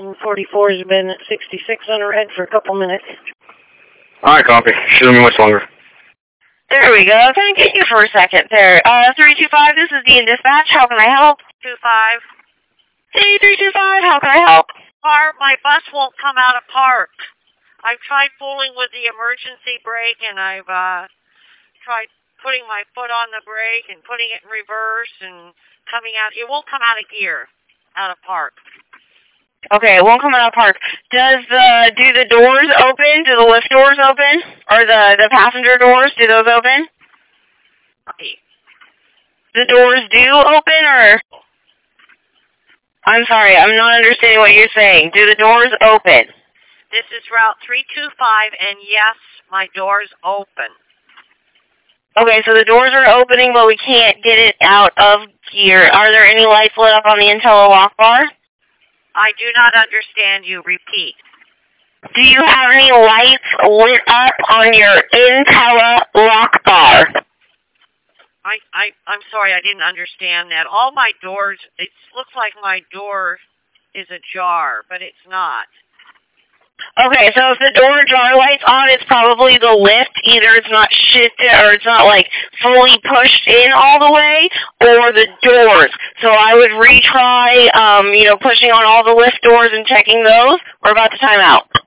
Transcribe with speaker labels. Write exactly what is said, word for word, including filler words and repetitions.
Speaker 1: forty-four has been at sixty-six on red for a couple minutes.
Speaker 2: Alright, copy. Shouldn't be much longer.
Speaker 3: There we go. Can I get you for a second there? Uh, three two five, this is Dean Dispatch. How can I help?
Speaker 4: two five.
Speaker 3: Hey, three two five, how can I help?
Speaker 4: Car, my bus won't come out of park. I've tried fooling with the emergency brake, and I've uh, tried putting my foot on the brake and putting it in reverse and coming out. It won't come out of gear, out of park.
Speaker 3: Okay, it won't come out of park. Does the, do the doors open? Do the lift doors open? Or the, the passenger doors, do those open? The doors do open, or? I'm sorry, I'm not understanding what you're saying. Do the doors open?
Speaker 4: This is Route three two five, and yes, my door's open.
Speaker 3: Okay, so the doors are opening, but we can't get it out of gear. Are there any lights lit up on the Intello lock bar?
Speaker 4: I do not understand you. Repeat.
Speaker 3: Do you have any lights lit up on your Intello lock bar?
Speaker 4: I, I, I'm sorry, I didn't understand that. All my doors, it looks like my door is ajar, but it's not.
Speaker 3: Okay, so if the door jar light's on, it's probably the lift. Either it's not shifted or it's not, like, fully pushed in all the way, or the doors. So I would retry, um, you know, pushing on all the lift doors and checking those. We're about to time out.